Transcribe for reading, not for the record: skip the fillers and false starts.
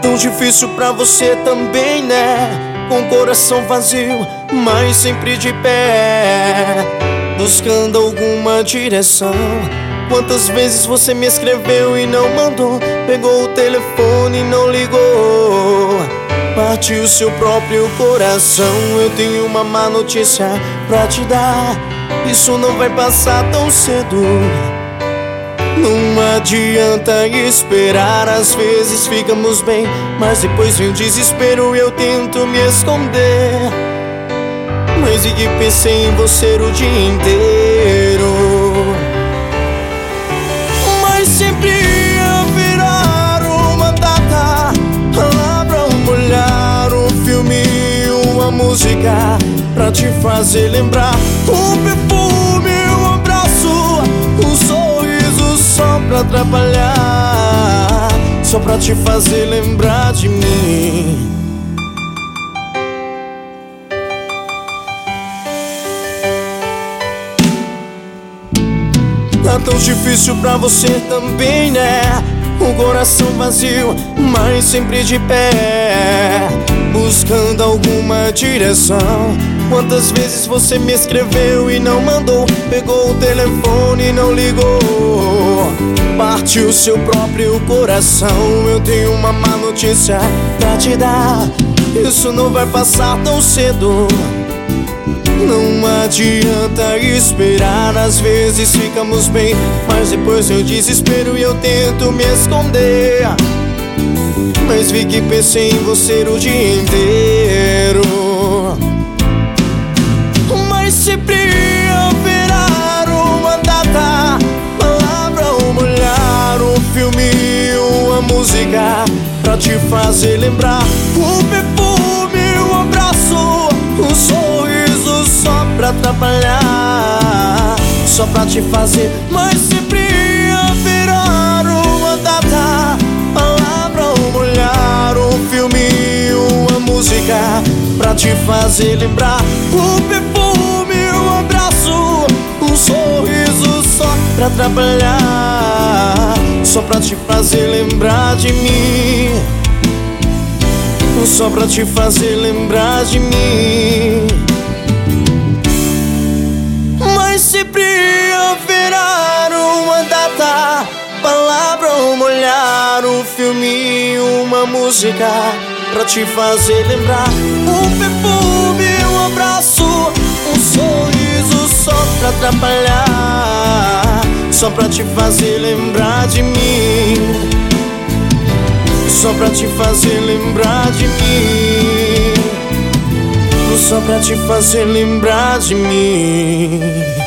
Tão difícil pra você também, né? Com o coração vazio, mas sempre de pé, buscando alguma direção. Quantas vezes você me escreveu e não mandou? Pegou o telefone e não ligou. Partiu seu próprio coração. Eu tenho uma má notícia pra te dar: isso não vai passar tão cedo. Não adianta esperar, às vezes ficamos bem, mas depois vem o desespero e eu tento me esconder. Mas e que pensei em você o dia inteiro. Mas sempre haverá uma data, palavra, um olhar, um filme, uma música pra te fazer lembrar. Um perfume, um abraço, um sorriso só pra atrapalhar, só pra te fazer lembrar de mim. Tá tão difícil pra você também, né? O coração vazio, mas sempre de pé, buscando alguma direção. Quantas vezes você me escreveu e não mandou? Pegou o telefone e não ligou. Partiu seu próprio coração. Eu tenho uma má notícia pra te dar: isso não vai passar tão cedo. Não adianta esperar, às vezes ficamos bem, mas depois eu desespero e eu tento me esconder. Mas vi que pensei em você o dia inteiro. Mas sempre haverá uma data, palavra, um olhar, um filme, uma música pra te fazer lembrar. Um perfume, um abraço, um sorriso só pra atrapalhar, só pra te fazer. Mas sempre haverá uma data, palavra, um olhar, um filme, uma música pra te fazer lembrar. Um perfume, um abraço, um sorriso só pra atrapalhar, só pra te fazer lembrar de mim, só pra te fazer lembrar de mim. Mas sempre haverá uma data, palavra, um olhar, um filme, uma música pra te fazer lembrar. Um perfume, um abraço, um sorriso só pra atrapalhar, só pra te fazer lembrar de mim, só pra te fazer lembrar de mim, só pra te fazer lembrar de mim.